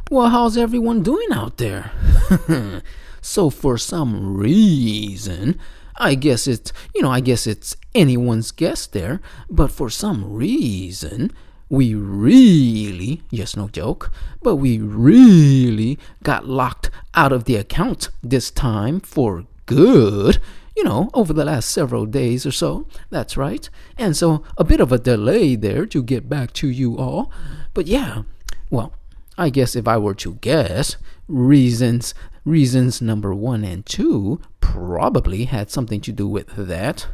Well, how's everyone doing out there? So for some reason, I guess it's anyone's guess there, but for some reason, we really, yes, no joke, but we really got locked out of the account this time for good. Over the last several days or so. That's right. And so a bit of a delay there to get back to you all. But yeah, well, I guess if I were to guess, reasons number 1 and 2 probably had something to do with that.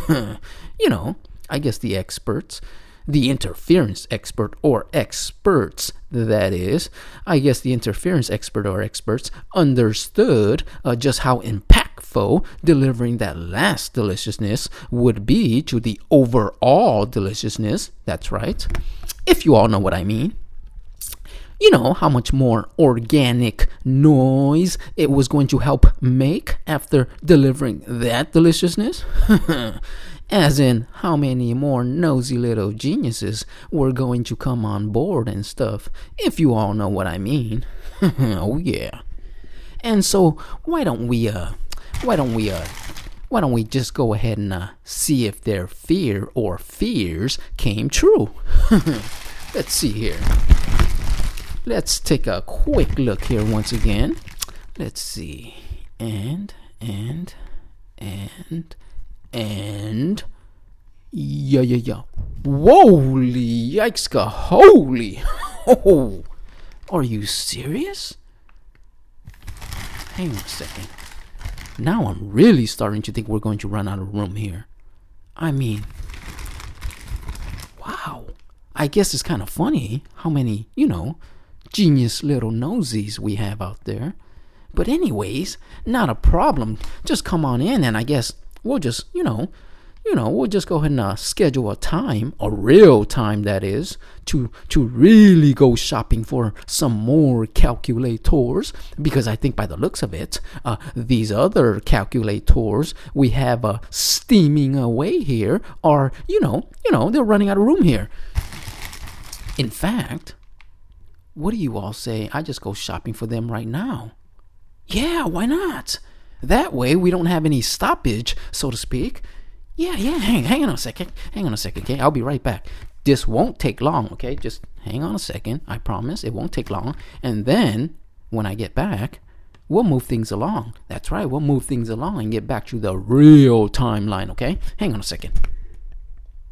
I guess the experts, the interference expert or experts, that is, I guess the interference expert or experts understood just how impactful delivering that last deliciousness would be to the overall deliciousness. That's right. If you all know what I mean. How much more organic noise it was going to help make after delivering that deliciousness? As in, how many more nosy little geniuses were going to come on board and stuff, if you all know what I mean. Oh yeah. And so why don't we just go ahead and see if their fear or fears came true? Let's see here. Let's take a quick look here once again. Let's see. And yeah. Whoa-ly yikes holy. Oh, are you serious? Hang on a second. Now I'm really starting to think we're going to run out of room here. I mean, wow. I guess it's kind of funny how many, genius little nosies we have out there. But anyways, not a problem. Just come on in and I guess we'll just, we'll just go ahead and schedule a time, a real time that is, to really go shopping for some more calculators. Because I think by the looks of it, these other calculators we have steaming away here are, they're running out of room here. In fact, what do you all say I just go shopping for them right now? Yeah, why not? That way we don't have any stoppage, so to speak. Yeah, hang on a second, okay? I'll be right back. This won't take long, okay? Just hang on a second, I promise. It won't take long. And then, when I get back, we'll move things along. That's right, we'll move things along and get back to the real timeline, okay? Hang on a second.